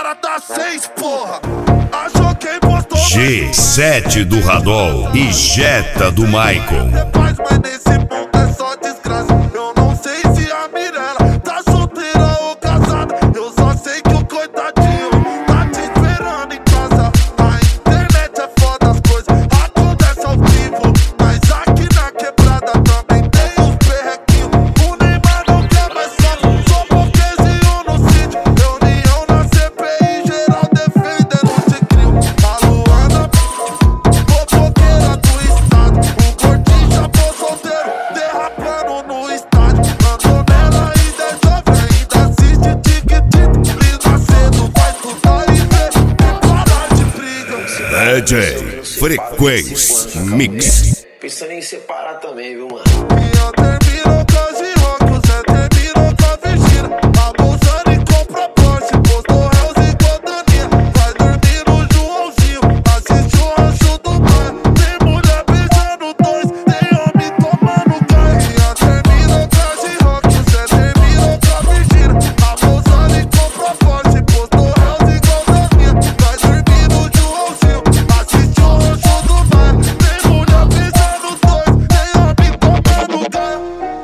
cara tá 6, porra. Achou quem postou G7 do Radol e Jetta do Maicon. Mas nesse mundo é só desgraça. Eu não sei se a Mirella tá solteira ou casada. Eu só sei que o coitadinho tá te esperando em casa. A internet é foda, as coisas acontecem ao vivo. Mas aqui na quebrada também tem os perrequinhos. O Neymar não quer mais só porquezinho no sítio. Reunião na CPI, geral defendendo de crime. A Luana, fofoqueira do estado. O gordinho chapou solteiro, derrapando no estádio. Andou nela ainda é jovem, ainda assiste tic-tic. Lisa cedo vai estudar e ver, parar de briga. DJ Frequência Mix. Pensando em separar também, viu, mano? Minha terminou com as rock, o Zé terminou com a Virgínia. A Bolsani compra Porsche, postou Reels e Godaninha. Vai dormir no Joãozinho, assiste o Rancho do Bairro. Tem mulher beijando dois, tem homem tomando gás. Minha terminou com as rock, o Zé terminou com a Virgínia. A Bolsani compra Porsche, postou Reels e Godaninha. Vai dormir no Joãozinho, assiste o Rancho do Bairro. Tem mulher beijando dois, tem homem tomando gás.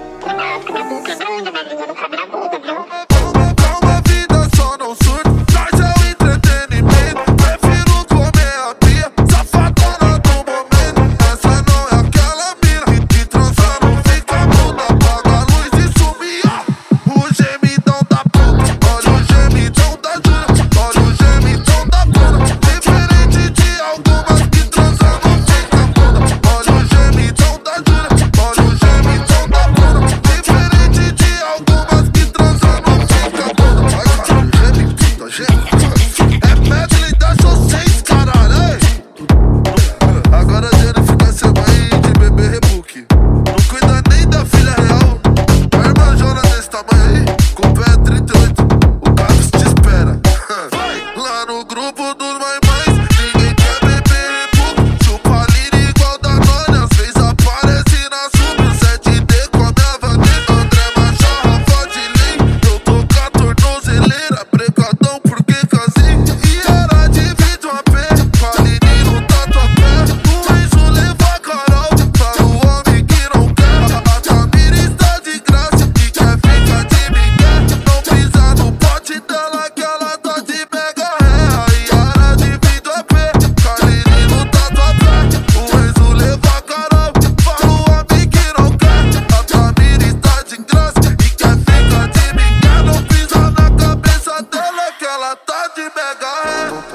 Calma, vida só não surta. Nós é o entretenimento. Prefiro comer a pia, safadona do momento. Essa não é aquela mina que transa não fica muda. Apaga a luz e sumia o gemidão da puta. Olha o gemidão da Júlia, olha o gemidão da Bruna. Diferente de algumas que transam não fica muda. Olha o gemidão da Júlia, olha o gemidão da Bruna. Diferente de algumas que transam não fica muda. Vai, cara, gemidão da gente. É medley da José, caralho, ei. Agora a Jenny fica sem mãe de bebê rebook. Não cuida nem da filha real. A irmã Jona desse tamanho aí, com o pé 38, o Carlos te espera. Lá no grupo dos mães, ninguém quer beber rebook. Chupa lira igual da Nônia, às vezes aparece na sub. O 7D com a minha Vanessa, André Machado, Fodilin. Eu tô com a tornozeleira, precadão porque casei. E era de vídeo a pé, Parini no tatuapé. O Enzo leva a Carol, para o homem que não quer. A Camila está de graça, que quer ficar de migué. Não pisa no pote dela que ela tá de mega ré. A Yara de vídeo a pé, Parini no tatuapé. O Enzo leva a Carol, para o homem que não quer. A Camila está de graça, e quer ficar de migué. Não pisa na cabeça dela que ela tá de mega ré.